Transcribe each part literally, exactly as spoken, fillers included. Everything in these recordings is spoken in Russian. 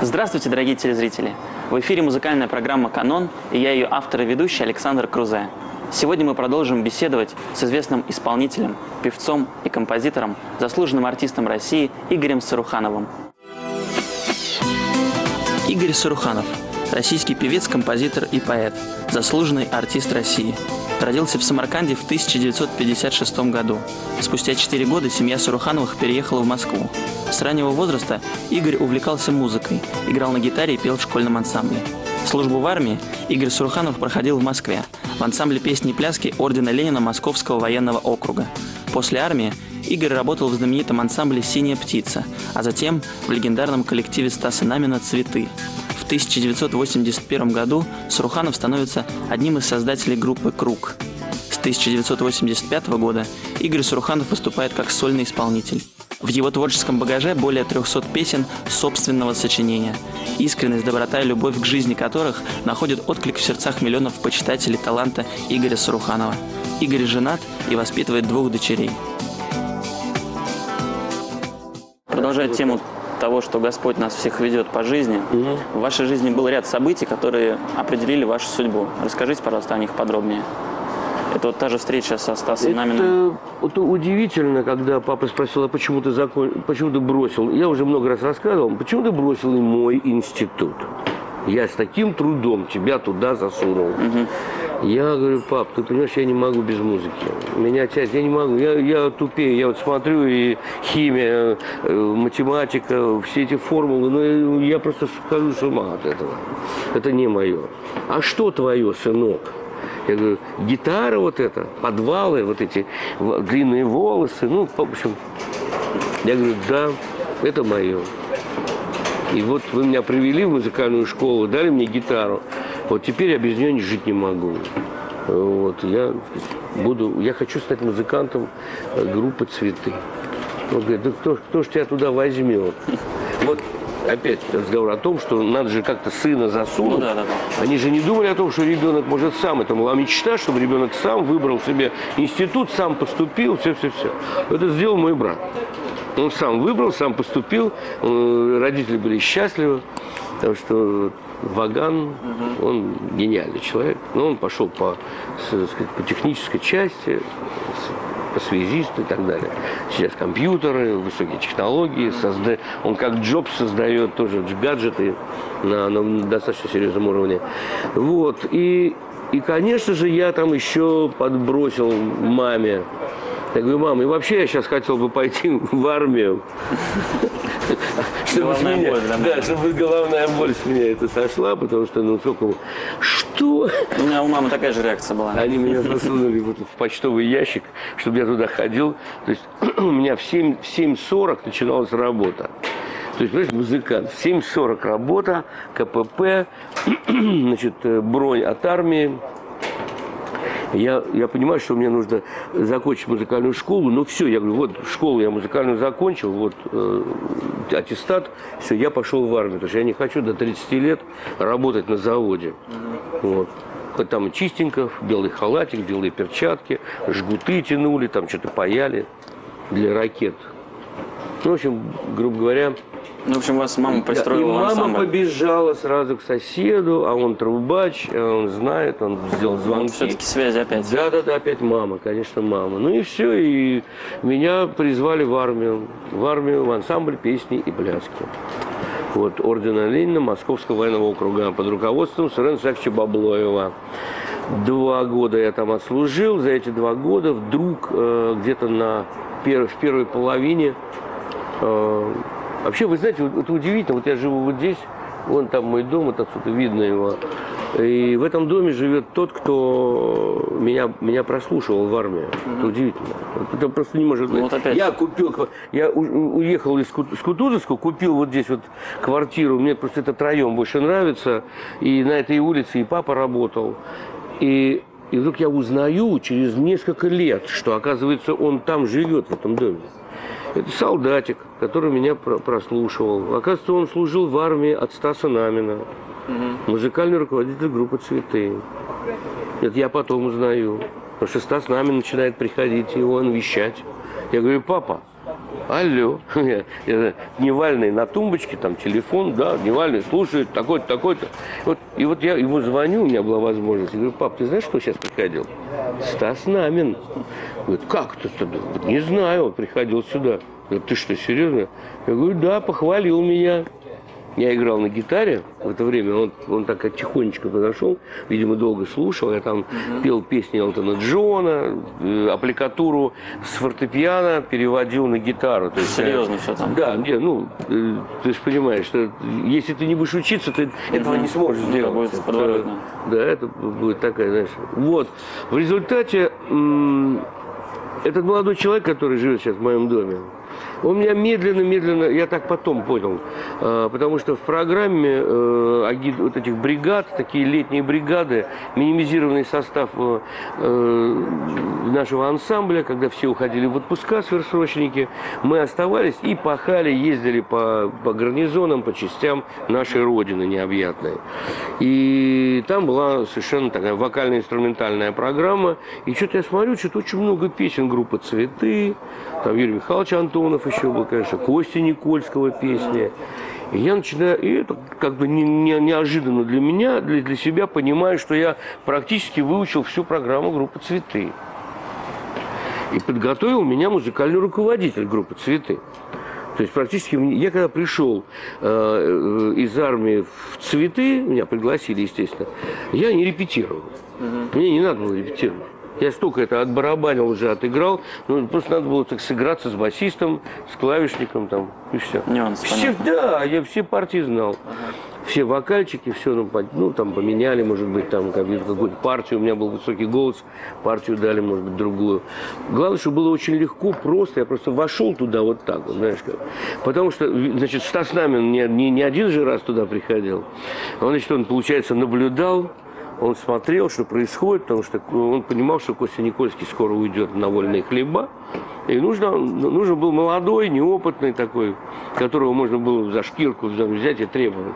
Здравствуйте, дорогие телезрители! В эфире музыкальная программа «Канон» и я ее автор и ведущий Александр Крузе. Сегодня мы продолжим беседовать с известным исполнителем, певцом и композитором, заслуженным артистом России Игорем Сарухановым. Игорь Саруханов – российский певец, композитор и поэт, заслуженный артист России. Родился в Самарканде в тысяча девятьсот пятьдесят шестом году. Спустя четыре года семья Сарухановых переехала в Москву. С раннего возраста Игорь увлекался музыкой, играл на гитаре и пел в школьном ансамбле. Службу в армии Игорь Саруханов проходил в Москве, в ансамбле песни и пляски ордена Ленина Московского военного округа. После армии Игорь работал в знаменитом ансамбле «Синяя птица», а затем в легендарном коллективе Стаса Намина «Цветы». В тысяча девятьсот восемьдесят первом году Саруханов становится одним из создателей группы «Круг». С тысяча девятьсот восемьдесят пятого года Игорь Саруханов выступает как сольный исполнитель. В его творческом багаже более трехсот песен собственного сочинения, искренность, доброта и любовь к жизни которых находят отклик в сердцах миллионов почитателей таланта Игоря Саруханова. Игорь женат и воспитывает двух дочерей. Продолжая тему того, что Господь нас всех ведет по жизни, угу. В вашей жизни был ряд событий, которые определили вашу судьбу. Расскажите, пожалуйста, о них подробнее. Это вот та же встреча со Стасом Наминым. Это удивительно, когда папа спросил, а почему ты, закон... почему ты бросил? Я уже много раз рассказывал, почему ты бросил и мой институт? Я с таким трудом тебя туда засунул. Угу. Я говорю, пап, ты понимаешь, я не могу без музыки. Меня часть, я не могу, я, я тупее. Я вот смотрю, и химия, математика, все эти формулы, ну я просто схожу с ума от этого. Это не мое. А что твое, сынок? Я говорю, гитара вот эта, подвалы, вот эти длинные волосы, ну, в общем. Я говорю, да, это мое. И вот вы меня привели в музыкальную школу, дали мне гитару. Вот теперь я без нее жить не могу. Вот, я буду, я хочу стать музыкантом группы «Цветы». Он говорит, да кто, кто ж тебя туда возьмет? Вот опять разговор о том, что надо же как-то сына засунуть. Ну, да, да, да. Они же не думали о том, что ребенок может сам. Это была мечта, чтобы ребенок сам выбрал себе институт, сам поступил, все-все-все. Это сделал мой брат. Он сам выбрал, сам поступил, родители были счастливы, потому что Ваган, угу. Он гениальный человек, но он пошел по, сказать, по технической части, по связисту и так далее. Сейчас компьютеры, высокие технологии, созда... он как Джобс создает тоже гаджеты на, на достаточно серьезном уровне. Вот, и, и, конечно же, я там еще подбросил маме. Я говорю, мам, и вообще я сейчас хотел бы пойти в армию. Чтобы головная боль, да, чтобы головная боль с меня это сошла, потому что, ну, сколько... Что? У меня у мамы такая же реакция была. Они меня засунули вот в почтовый ящик, чтобы я туда ходил. То есть у меня в семь сорок начиналась работа. То есть, понимаешь, музыкант, в семь сорок работа, ка пэ пэ, значит, бронь от армии. Я, я понимаю, что мне нужно закончить музыкальную школу, но все, я говорю, вот школу я музыкальную закончил, вот э, аттестат, все, я пошел в армию, потому что я не хочу до тридцати лет работать на заводе. Вот. Там чистенько, белый халатик, белые перчатки, жгуты тянули, там что-то паяли для ракет. Ну, в общем, грубо говоря... Ну, в общем, вас мама пристроила в ансамбль. Мама побежала сразу к соседу, а он трубач, он знает, он сделал звонки. Вот все-таки связи опять. Да-да-да, опять мама, конечно, мама. Ну и все, и меня призвали в армию, в армию, в ансамбль песни и пляски. Вот, ордена Ленина Московского военного округа под руководством Сурена Исааковича Баблоева. Два года я там отслужил, за эти два года вдруг э, где-то на пер, в первой половине... Э, Вообще, вы знаете, вот, это удивительно, вот я живу вот здесь, вон там мой дом, вот отсюда видно его, и в этом доме живет тот, кто меня, меня прослушивал в армии. Mm-hmm. Это удивительно. Это просто не может быть. Ну, вот опять. Я купил, я у, уехал из Кутузовска, купил вот здесь вот квартиру, мне просто этот район больше нравится, и на этой улице и папа работал, и, и вдруг я узнаю через несколько лет, что, оказывается, он там живет, в этом доме. Это солдатик, который меня прослушивал. Оказывается, он служил в армии от Стаса Намина. Угу. Музыкальный руководитель группы «Цветы». Это я потом узнаю. Потому что Стас Намин начинает приходить, и он вещать. Я говорю, папа, Алло. Дневальный на тумбочке, там телефон, да, Дневальный слушает, такой-то, такой-то. Вот, и вот я ему звоню, у меня была возможность. Я говорю, пап, ты знаешь, кто сейчас приходил? Стас Намин. Говорит, как ты? Не знаю, он приходил сюда. Говорит, ты что, серьезно? Я говорю, да, похвалил меня. Я играл на гитаре в это время, он, он так как тихонечко подошел, видимо, долго слушал, я там uh-huh. пел песни Элтона Джона, э, аппликатуру с фортепиано переводил на гитару. То есть, серьезно я, все там? Да, не, ну, э, ты же понимаешь, что если ты не будешь учиться, ты uh-huh. этого не сможешь сделать. Это будет подворотно. Да, это будет такая, знаешь. Вот, в результате м- этот молодой человек, который живет сейчас в моем доме, он меня медленно-медленно, я так потом понял, потому что в программе вот этих бригад, такие летние бригады, минимизированный состав нашего ансамбля, когда все уходили в отпуска, сверхсрочники, мы оставались и пахали, ездили по, по гарнизонам, по частям нашей Родины необъятной. И там была совершенно такая вокально-инструментальная программа, и что-то я смотрю, что-то очень много песен группы «Цветы», там Юрий Михайлович Антонов еще был, конечно, Кости Никольского песни. И я начинаю, и это как бы не, не, неожиданно для меня, для, для себя понимаю, что я практически выучил всю программу группы «Цветы». И подготовил меня музыкальный руководитель группы «Цветы». То есть практически я когда пришел э, из армии в «Цветы», меня пригласили, естественно, я не репетировал. Угу. Мне не надо было репетировать. Я столько это отбарабанил, уже отыграл. Ну, просто надо было так сыграться с басистом, с клавишником там, и все. Нюансы, все да, я все партии знал. Ага. Все вокальчики, все, ну, ну, там поменяли, может быть, там какую-то партию. У меня был высокий голос, партию дали, может быть, другую. Главное, что было очень легко, просто. Я просто вошел туда вот так, вот, знаешь как. Потому что, значит, Стас Намин не, не, не один же раз туда приходил. Он, значит, он, получается, наблюдал. Он смотрел, что происходит, потому что он понимал, что Костя Никольский скоро уйдет на вольные хлеба. И нужно, нужен был молодой, неопытный такой, которого можно было за шкирку взять и требовать.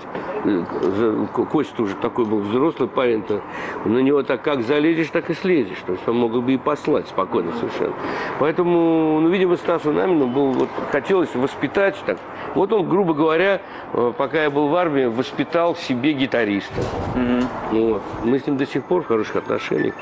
Костя уже такой был взрослый парень-то. На него так как залезешь, так и слезешь. То есть он мог бы и послать спокойно совершенно. Поэтому, ну, видимо, Стасу Намину был, вот, хотелось воспитать так. Вот он, грубо говоря, пока я был в армии, воспитал себе гитариста. Mm-hmm. Вот. Мы с ним до сих пор в хороших отношениях.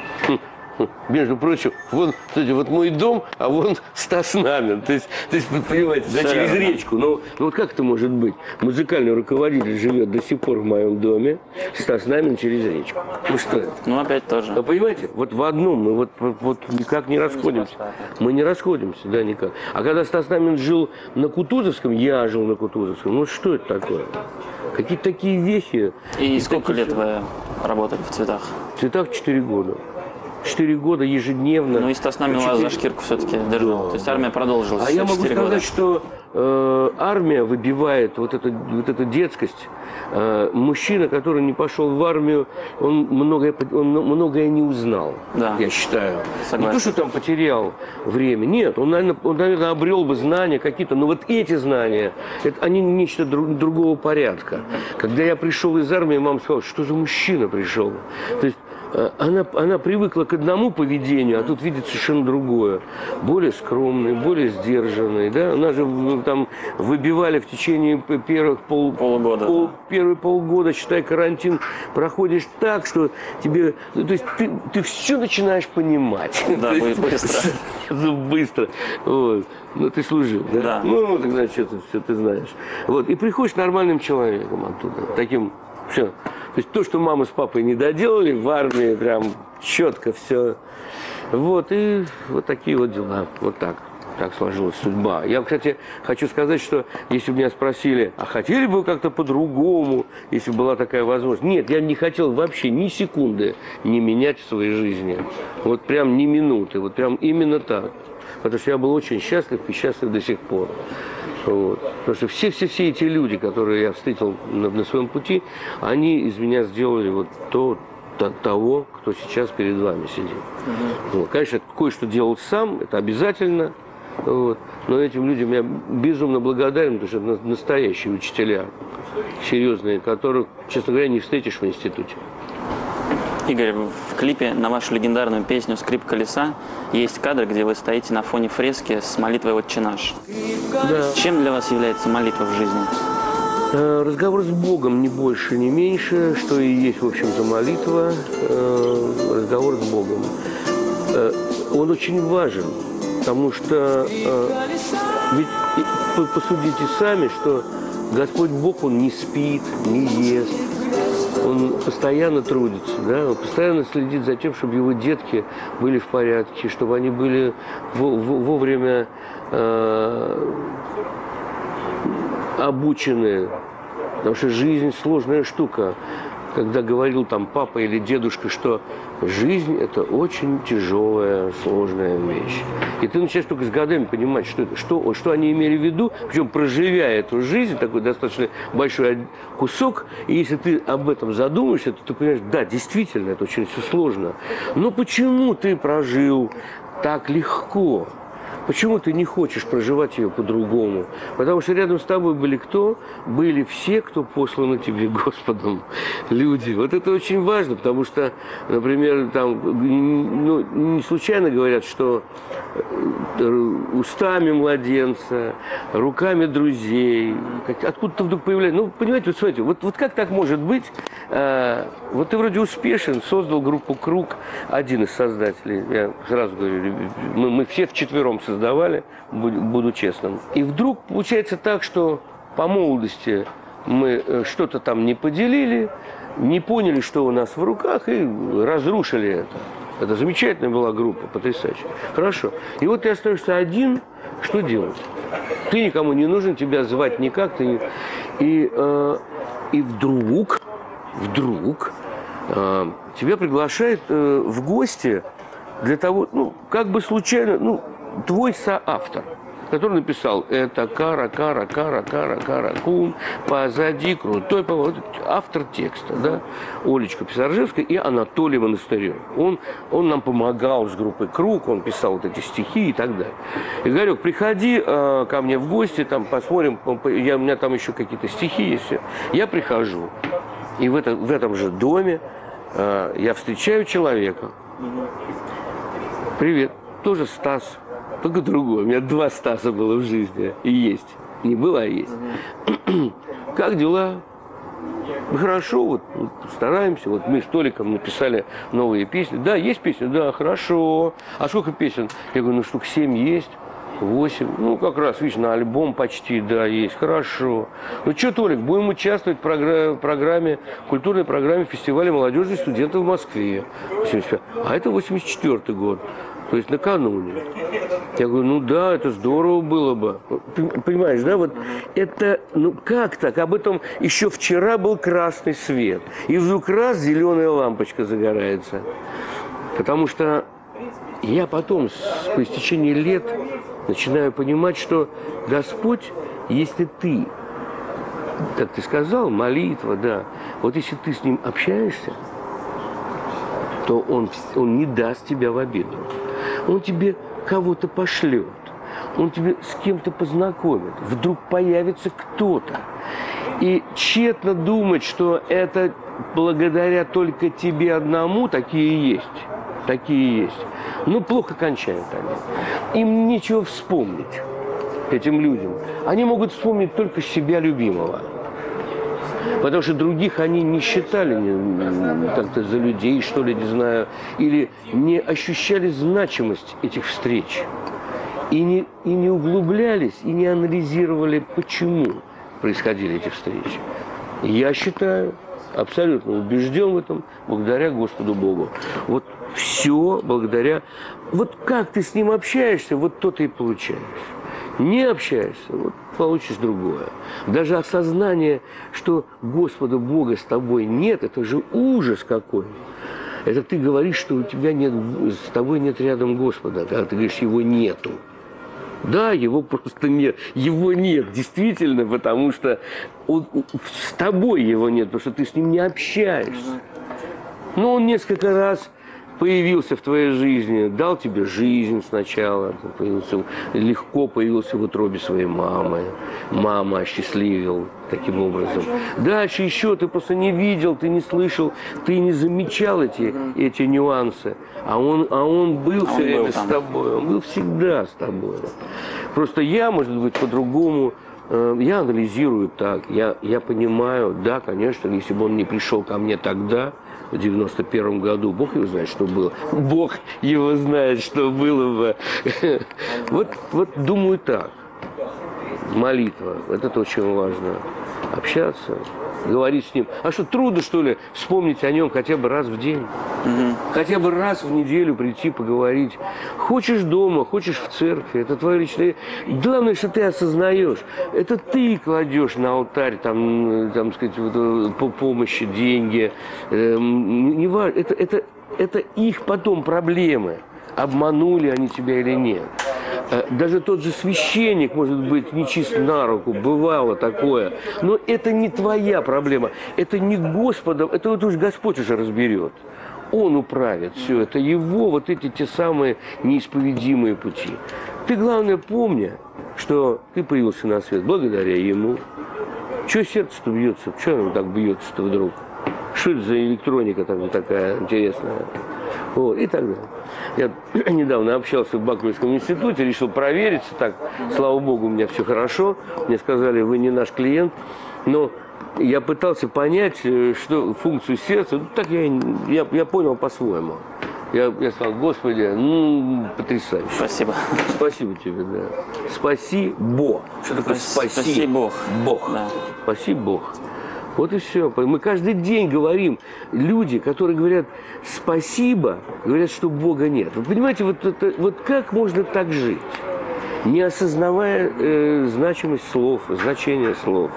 Между прочим, вон, кстати, вот мой дом, а вон Стас Намин. То есть, то есть вы понимаете, да, через речку. Но, ну вот как это может быть? Музыкальный руководитель живет до сих пор в моем доме, Стас Намин через речку. Ну что это? Ну опять тоже. Вы понимаете, вот в одном мы вот, вот, вот никак не расходимся. Мы не расходимся, да, никак. А когда Стас Намин жил на Кутузовском, я жил на Кутузовском, ну что это такое? Какие-то такие вещи. И, и сколько такие... лет вы работали в «Цветах»? В «Цветах» четыре года. Четыре года ежедневно. Ну и Стас Намин вас за шкирку все-таки держал. Да. То есть армия продолжилась. А я могу сказать, года. что э, армия выбивает вот, это, вот эту детскость. Э, мужчина, который не пошел в армию, он многое, он многое не узнал, да. я считаю. Согласен. Не то, что там потерял время. Нет, он, наверное, он, наверное обрел бы знания какие-то. Но вот эти знания, это, они нечто друг, другого порядка. Когда я пришел из армии, мама сказала, что за мужчина пришел. То есть Она, она привыкла к одному поведению, а тут видит совершенно другое. Более скромный, более сдержанный. Да? Нас же там выбивали в течение первых пол, полугода. Пол, первые полгода, считай, карантин, проходишь так, что тебе... То есть ты, ты все начинаешь понимать. Да, быстро. Быстро. Вот. Ну, ты служил, да? Да. Ну, тогда что ты, все ты знаешь. Вот. И приходишь нормальным человеком оттуда. Таким, все. То есть то, что мама с папой не доделали, в армии прям четко все. Вот, и вот такие вот дела. Вот так. Так сложилась судьба. Я, кстати, хочу сказать, что если бы меня спросили, а хотели бы вы как-то по-другому, если была такая возможность? Нет, я не хотел вообще ни секунды не менять в своей жизни. Вот прям ни минуты. Вот прям именно так. Потому что я был очень счастлив и счастлив до сих пор. Вот. Потому что все-все-все эти люди, которые я встретил на, на своем пути, они из меня сделали вот то, то того, кто сейчас перед вами сидит. Угу. Вот. Конечно, кое-что делал сам, это обязательно. Вот. Но этим людям я безумно благодарен, потому что это настоящие учителя, серьезные, которых, честно говоря, не встретишь в институте. Игорь, в клипе на вашу легендарную песню «Скрип колеса» есть кадр, где вы стоите на фоне фрески с молитвой «Отче наш». Да. Чем для вас является молитва в жизни? Разговор с Богом, не больше, не меньше, что и есть, в общем-то, молитва, разговор с Богом. Он очень важен, потому что ведь посудите сами, что Господь Бог, Он не спит, не ест, Он постоянно трудится, да? Он постоянно следит за тем, чтобы его детки были в порядке, чтобы они были вовремя э, обучены, потому что жизнь сложная штука. Когда говорил там папа или дедушка, что жизнь – это очень тяжелая, сложная вещь. И ты начинаешь только с годами понимать, что, это, что, что они имели в виду, причем проживя эту жизнь, такой достаточно большой кусок, и если ты об этом задумаешься, то ты понимаешь, да, действительно, это очень все сложно. Но почему ты прожил так легко? Почему ты не хочешь проживать ее по-другому? Потому что рядом с тобой были кто? Были все, кто посланы тебе Господом. Люди. Вот это очень важно, потому что, например, там, ну, не случайно говорят, что устами младенца, руками друзей, откуда-то вдруг появляется. Ну, понимаете, вот смотрите, вот, вот как так может быть? А, вот ты вроде успешен, создал группу «Круг», один из создателей, я сразу говорю, мы, мы все вчетвером создали. Давали, буду честным. И вдруг получается так, что по молодости мы что-то там не поделили, не поняли, что у нас в руках, и разрушили это. Это замечательная была группа, потрясающая. Хорошо. И вот ты остаешься один, что делать? Ты никому не нужен, тебя звать никак. Ты не... и, э, и вдруг, вдруг э, тебя приглашают э, в гости для того, ну, как бы случайно, ну, твой соавтор, который написал «Это кара, кара, кара, кара, кара, кун, позади крутой поворот». Автор текста, да, Олечка Писаржевская и Анатолий Монастырев. Он, он нам помогал с группой «Круг», он писал вот эти стихи и так далее. И говорю, приходи э, ко мне в гости, там посмотрим, я, у меня там еще какие-то стихи есть. Я прихожу, и в, это, в этом же доме э, я встречаю человека. Привет, тоже Стас. Только другой. У меня два Стаса было в жизни. И есть. Не было, а есть. Mm-hmm. Как дела? Хорошо, вот, вот стараемся. Вот мы с Толиком написали новые песни. Да, есть песни? Да, хорошо. А сколько песен? Я говорю, ну штук семь есть. Восемь. Ну, как раз, видишь, на альбом почти, да, есть. Хорошо. Ну, что, Толик, будем участвовать в программе, программе, культурной программе фестиваля молодежи и студентов в Москве. А это восемьдесят четвёртый год. То есть накануне. Я говорю, ну да, это здорово было бы. Понимаешь, да, вот это, ну как так? Об этом еще вчера был красный свет. И вдруг раз зеленая лампочка загорается. Потому что я потом, по истечении лет, начинаю понимать, что Господь, если ты, как ты сказал, молитва, да, вот если ты с Ним общаешься, то Он, он не даст тебя в обиду. Он тебе кого-то пошлет, он тебе с кем-то познакомит, вдруг появится кто-то. И тщетно думать, что это благодаря только тебе одному, такие есть, такие есть. Но плохо кончают они. Им нечего вспомнить, этим людям. Они могут вспомнить только себя любимого. Потому что других они не считали как-то за людей, что ли, не знаю, или не ощущали значимость этих встреч. И не, и не углублялись, и не анализировали, почему происходили эти встречи. Я считаю, абсолютно убежден в этом, благодаря Господу Богу. Вот все благодаря... Вот как ты с Ним общаешься, вот то ты и получаешь. Не общаешься, вот получишь другое. Даже осознание, что Господа Бога с тобой нет, это же ужас какой. Это ты говоришь, что у тебя нет, с тобой нет рядом Господа, когда ты говоришь, его нету. Да, его просто нет. Его нет, действительно, потому что он, с тобой его нет, потому что ты с ним не общаешься. Но он несколько раз появился в твоей жизни, дал тебе жизнь сначала, появился, легко появился в утробе своей мамы, мама осчастливил таким образом. Дальше еще ты просто не видел, ты не слышал, ты не замечал эти, эти нюансы, а он, а он был а все время был с тобой, он был всегда с тобой. Просто я, может быть, по-другому, э, я анализирую так, я, я понимаю, да, конечно, если бы он не пришел ко мне тогда, в девяносто первом году, Бог его знает, что было. Бог его знает, что было бы. Вот, вот думаю так. Молитва. Это очень важно. Общаться, говорить с ним. А что, трудно, что ли, вспомнить о нем хотя бы раз в день? Угу. Хотя бы раз в неделю прийти поговорить. Хочешь дома, хочешь в церкви. Это твое личное... Главное, что ты осознаешь. Это ты кладешь на алтарь, там, там сказать, вот, по помощи, деньги. Эм, не важно. Это, это, это их потом проблемы. Обманули они тебя или нет. Даже тот же священник, может быть, нечист на руку, бывало такое. Но это не твоя проблема, это не Господа, это вот уж Господь уже разберет. Он управит все, это его вот эти те самые неисповедимые пути. Ты, главное, помни, что ты появился на свет благодаря ему. Чего сердце-то бьется? Чего оно так бьется-то вдруг? Что это за электроника там такая интересная? Вот, и так далее. Я недавно общался в Баковском институте, решил провериться, так, слава богу, у меня все хорошо. Мне сказали, вы не наш клиент, но я пытался понять, что функцию сердца, ну, так я, я, я понял по-своему. Я, я сказал, Господи, ну, потрясающе. Спасибо. Спасибо тебе, да. Спаси Бог. Что такое спаси? Спаси Бог. Бог. Да. Спаси Бог. Вот и все. Мы каждый день говорим, люди, которые говорят спасибо, говорят, что Бога нет. Вы понимаете, вот, это, вот как можно так жить, не осознавая э, значимость слов, значение слов?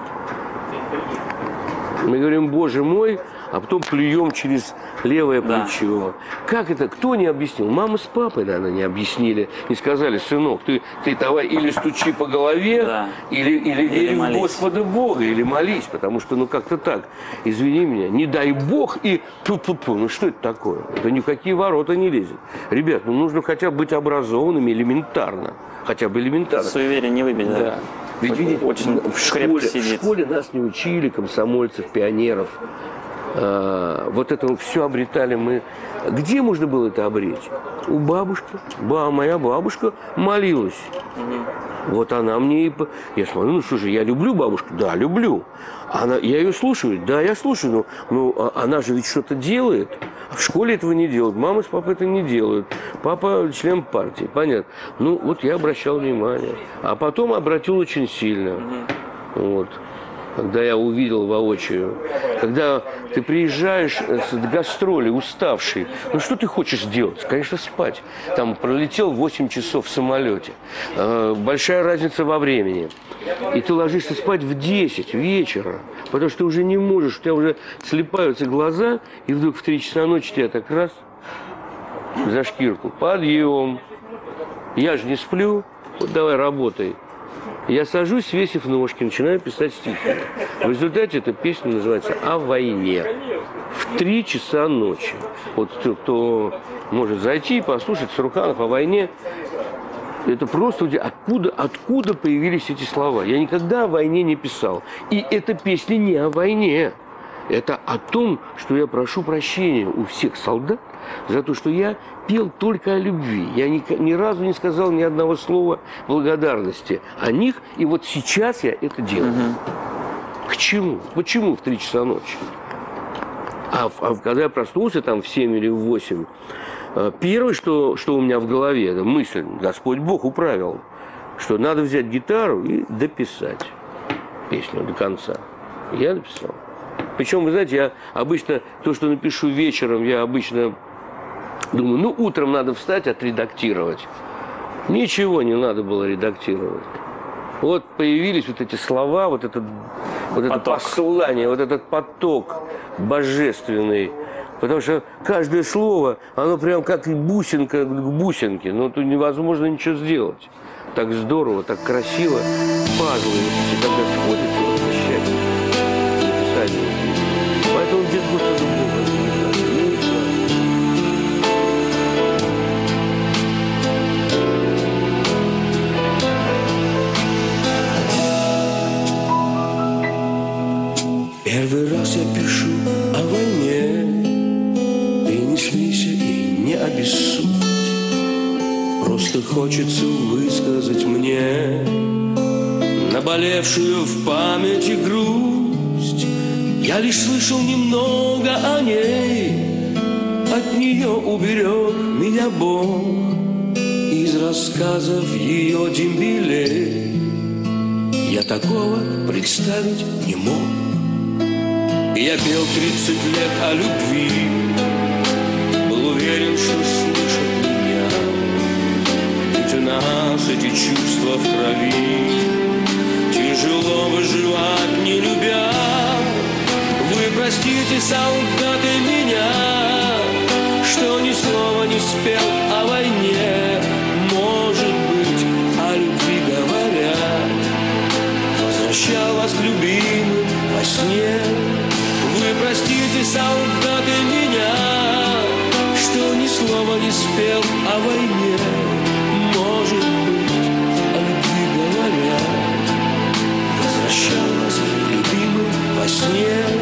Мы говорим, Боже мой, а потом плюем через левое плечо. Да. Как это? Кто не объяснил? Мама с папой, наверное, не объяснили. Не сказали, сынок, ты, ты давай или стучи по голове, да. или, или, или, или в Господа Бога, или молись. Потому что, ну, как-то так. Извини меня, не дай Бог и пу-пу-пу. Ну, что это такое? Это ни в какие ворота не лезет. Ребят, ну, нужно хотя бы быть образованными элементарно. Хотя бы элементарно. Суеверие не выбить, да. да. Ведь, видите, очень в школе, в школе нас не учили, комсомольцев, пионеров. А, вот это все обретали мы. Где можно было это обречь? У бабушки. Ба, моя бабушка молилась. Угу. Вот она мне и... Я смотрю, ну что же, я люблю бабушку? Да, люблю. Она... Я ее слушаю? Да, я слушаю. Но, но она же ведь что-то делает. В школе этого не делают. Мама с папой это не делают. Папа член партии. Понятно. Ну, вот я обращал внимание. А потом обратил очень сильно. Угу. Вот. Когда я увидел воочию, когда ты приезжаешь с гастроли, уставший, ну что ты хочешь делать? Конечно, спать. Там пролетел восемь часов в самолете. Большая разница во времени. И ты ложишься спать в десять вечера, потому что ты уже не можешь, у тебя уже слипаются глаза, и вдруг в три часа ночи тебя так раз за шкирку. Подъем. Я же не сплю, вот давай работай. Я сажусь, свесив ножки, начинаю писать стихи. В результате эта песня называется «О войне». В три часа ночи. Вот кто, кто может зайти и послушать Саруханов о войне, это просто откуда, откуда появились эти слова. Я никогда о войне не писал. И эта песня не о войне. Это о том, что я прошу прощения у всех солдат за то, что я пел только о любви. Я ни, ни разу не сказал ни одного слова благодарности о них. И вот сейчас я это делаю. Угу. К чему? Почему в три часа ночи? А, а когда я проснулся там в семь или в восемь, первое, что, что у меня в голове, это мысль, Господь Бог управил, что надо взять гитару и дописать песню до конца. Я написал. Причем, вы знаете, я обычно, то, что напишу вечером, я обычно думаю, ну, утром надо встать, отредактировать. Ничего не надо было редактировать. Вот появились вот эти слова, вот это, вот это послание, вот этот поток божественный. Потому что каждое слово, оно прям как бусинка к бусинке. Но тут невозможно ничего сделать. Так здорово, так красиво. Пазлы, когда сходятся, вот это счастье. Написание. Поэтому без Господа Бога. Первый раз я пишу о войне. Ты не смейся и не обессудь. Просто хочется высказать мне наболевшую в памяти грусть. Я лишь слышал немного о ней, от нее уберег меня Бог из рассказов ее дембелей. Я такого представить не мог. Я пел тридцать лет о любви, был уверен, что слышат меня. Ведь у нас эти чувства в крови, тяжело выживать не любя. Вы простите, солдаты, меня, что ни слова не спел о войне. Может быть, о любви говоря, возвращал вас к любимым во сне. Вы простите, солдаты, меня, что ни слова не спел о войне. Может быть, о любви говоря, возвращал вас к любимым во сне.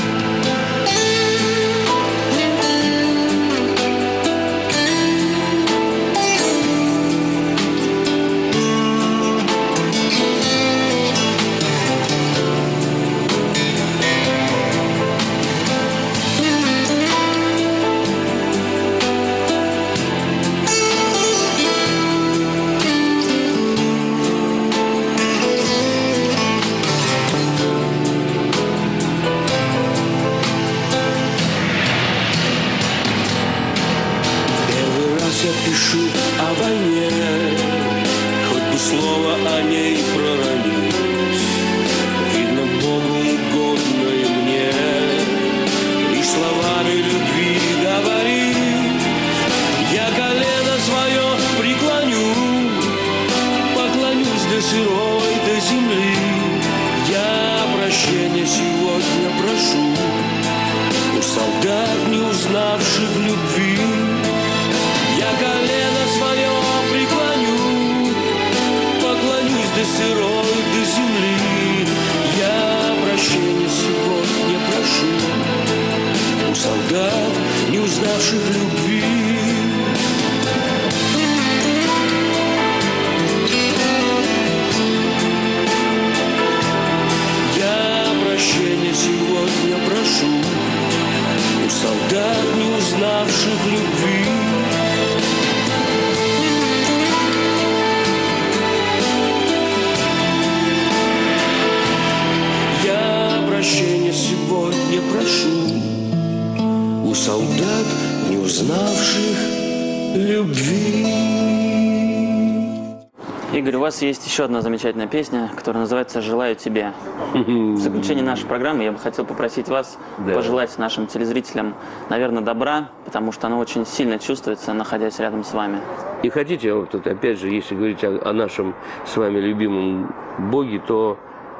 Игорь, у вас есть еще одна замечательная песня, которая называется «Желаю тебе». В заключение нашей программы я бы хотел попросить вас да. пожелать нашим телезрителям, наверное, добра, потому что оно очень сильно чувствуется, находясь рядом с вами. И хотите, вот тут, опять же, если говорить о, о нашем с вами любимом Боге, то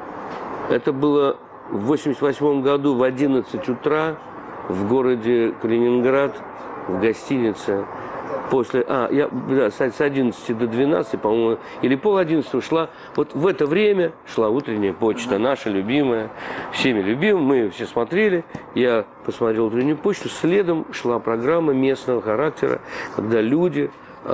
это было в восемьдесят восьмом году в одиннадцать утра в городе Калининград, в гостинице. После, а, я, да, с одиннадцати до двенадцати, по-моему, или пол одиннадцатого шла, вот в это время шла утренняя почта, наша любимая, всеми любимая, мы ее все смотрели, я посмотрел утреннюю почту, следом шла программа местного характера, когда люди,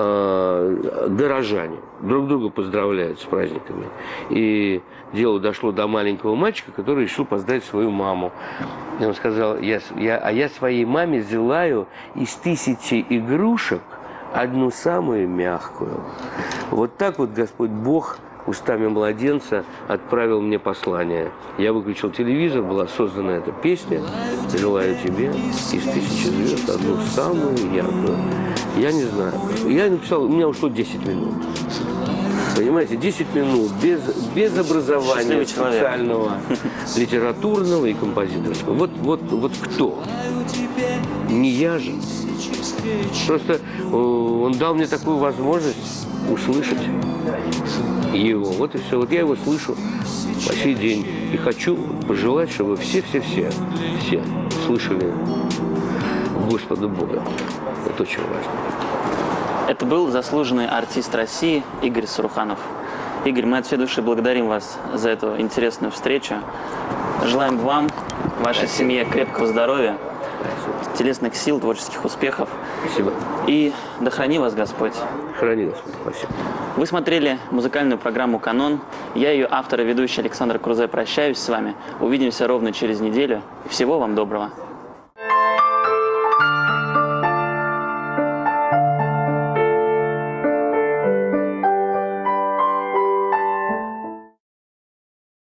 э, горожане, друг друга поздравляют с праздниками. И дело дошло до маленького мальчика, который решил поздравить свою маму. И он сказал, я, я, а я своей маме желаю из тысячи игрушек одну самую мягкую. Вот так вот Господь Бог устами младенца отправил мне послание. Я выключил телевизор, была создана эта песня «Желаю тебе из тысячи звезд одну самую яркую». Я не знаю. Я написал, у меня ушло десять минут. Понимаете, десять минут без, без образования специального, литературного и композиторского. Вот, вот, вот кто? Не я же. Просто он дал мне такую возможность услышать его. Вот и все. Вот я его слышу по сей день. И хочу пожелать, чтобы все-все-все все слышали Господа Бога. Это очень важно. Это был заслуженный артист России Игорь Саруханов. Игорь, мы от всей души благодарим вас за эту интересную встречу. Желаем вам вашей семье крепкого здоровья, телесных сил, творческих успехов. Спасибо. И да храни вас Господь. Храни Господь. Спасибо. Вы смотрели музыкальную программу «Канон». Я, ее автор и ведущий Александр Крузе, прощаюсь с вами. Увидимся ровно через неделю. Всего вам доброго.